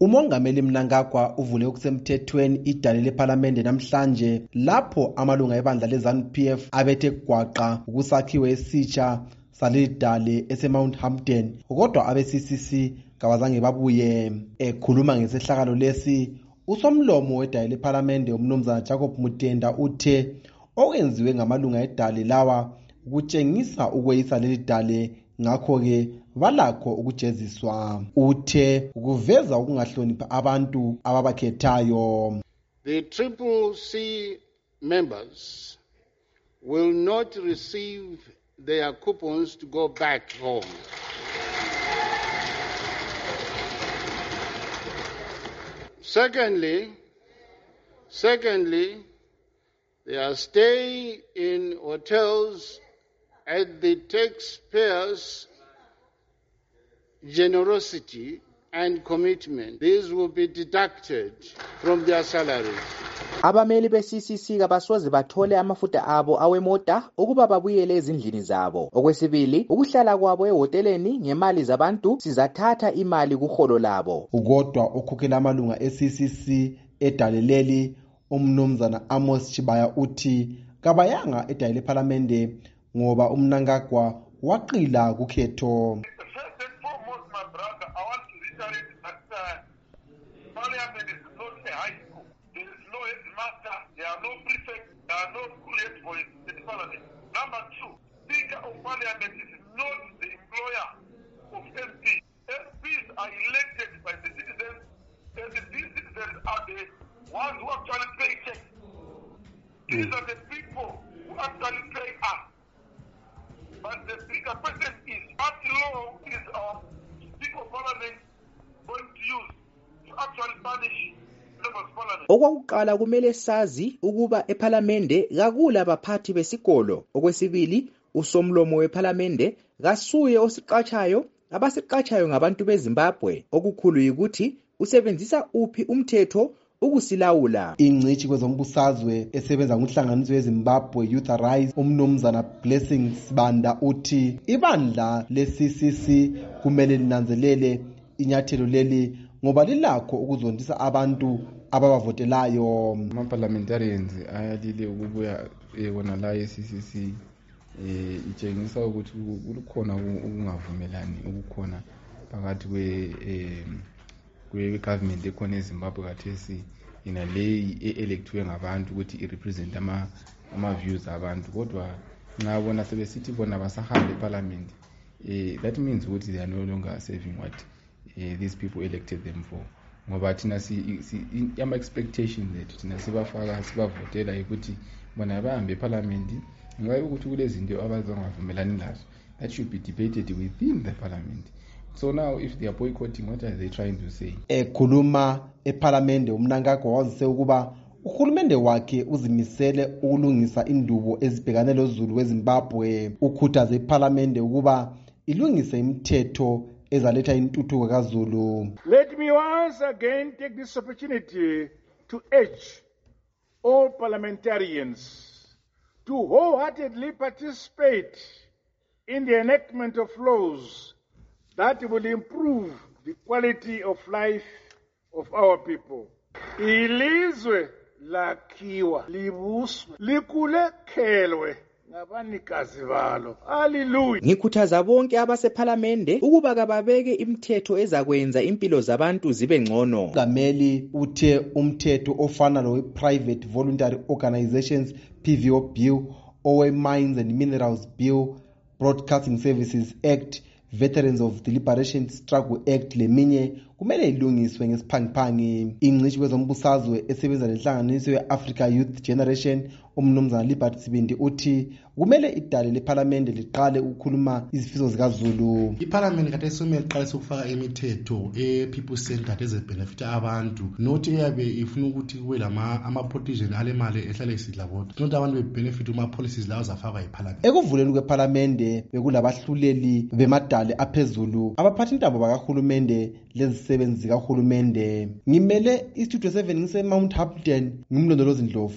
Umongameli Mnangagwa uvule okusemthethweni idale lePhalamende namhlanje lapho amalunga ebandla leZANU-PF abethe gwaqa ukusakhiwe esitsha salidale eseMount Hampden, kodwa abe-CCC kabazange babuye. Ekhuluma ngesehlakalo lesi, usomlomo wedale lePhalamende umnumzana Jacob Mutenda uthe okwenziwe ngamalunga edale lawa kutshengisa ukweyisa leli dale, ngakho-ke balakho ukujeziswa. Uthe kuveza ukungahlonipha abantu ababakhethayo. The CCC members will not receive their coupons to go back home. Secondly, their stay in hotels at the taxpayers' generosity and commitment, these will be deducted from their salaries. Abameli be-CCC kabasoze bathole amafuta abo awemota ukuba babuyele ezindlini zabo. Okwesibili, ukuhlala kwabo ehoteleni ngemali zabantu sizathatha imali kuholo labo. Kodwa ukhokhela amalunga e-CCC edale leli umnumzana Amos Chibaya uthi kabayanga edale lePhalamende ngoba uMnangagwa waqila kukhetho. Parliament is not a high school. There is no headmaster, there are no prefects, there are no school head boys in Parliament. Number two, Speaker of Parliament is not the employer of MPs. MPs are elected by the citizens, and these citizens are the ones who actually pay checks. These are the people who actually pay us. But the bigger question is, what law is our Speaker of Parliament going to use to actually punish members of Parliament? Okwakuqala kumele sazi ukuba ePhalamende kakula baphathi besikolo. Okwesibili, usomlomo wePhalamende kasuye osiqatshayo, abasiqatshayo ngabantu beZimbabwe. Okukhulu yikuthi usebenzisa uphi umthetho ukusilawula. Ingcithi kwezombusazwe esebenza ngohlanganiso weZimbabwe Youth Arise umnumzana Blessing Sibanda uthi ibandla le-CCC kumele linanzelele inyathelo leli ngoba lilakho ukuzondisa abantu ababavotelayo. Ama-parliamentarians ayalile ukubuya wona la e-CCC itshengisa ukuthi kukhona ukungavumelani ukukhona phakathi kwe-government ekhona eZimbabwe kathesi inaleyi e-electwe ngabantu ukuthi i-represent ama-views abantu, kodwa nxa bona sebesithi bona basahambe eParliament, that means ukuthi they are no longer serving what these people elected them for. Ngoba thina ama-expectations ethu thina sibafaka sibavotela ukuthi bona bahambe eParliament, ngabe ukuthi kulezinto abazangavumelani lazo that should be debated within the Parliament. So now if they are boycotting, what are they trying to say? Ekhuluma ePhalamende uMnangagwa wazise ukuba uhulumende wakhe uzimisele ukulungisa indubo ezibhekane lozulu weZimbabwe. Ukhuthaze iPhalamende ukuba ilungise imithetho ezaletha intuthuko kaZulu. Let me once again take this opportunity to urge all parliamentarians to wholeheartedly participate in the enactment of laws that will improve the quality of life of our people. Ilizwe lakhiwa libuswe likulekhelwe ngabanikazi balo. Hallelujah. Ngikhuthaza bonke abasePhalamende ukuba kababeke imithetho ezakwenza impilo zabantu zibe ngcono. Gameli uthe umthetho ofana lowe-Private Voluntary Organizations PVO Bill, owe-Mines and Minerals Bill, Broadcasting Services Act, Veterans of the Liberation Struggle Act leminye kumele ilungiswe ngesiphangiphangi. Ingcithi kwezombusazwe esebenza lenhlanganiso ye-Africa Youth Generation umnumzana Liberty Sibindi uthi kumele idale lePhalamende liqale ukukhuluma izifiso zikaZulu. iPhalamende khathesi kumele liqalise ukufaka imithetho e-people centered ezebenefita abantu, not eyabe ifuna ukuthi kube ama-politician alemali ehlale isidla bodwa, not abantu bebenefit uma-policies lawo zafakwa iPhalamende. Ekuvuleni kwePhalamende bekulabahluleli bemadale aphezulu, abaphathi intambo bakahulumende lezisebenzi zikahulumende. Ngimele istudio 7 ngise Mount Hampden, ngimlondolozi Ndlovu.